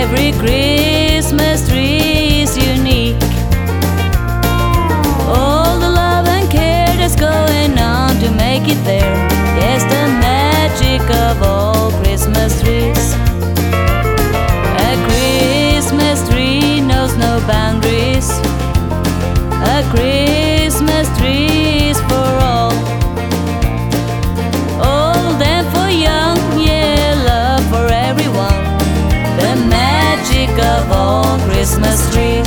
Every Christmas tree is unique. All the love and care that's going on to make it there. Yes, the magic of all Christmas trees. A Christmas tree knows no boundaries. A Christmas tree is for all. Old and for young, yeah, love for everyone. The magic of all Christmas trees.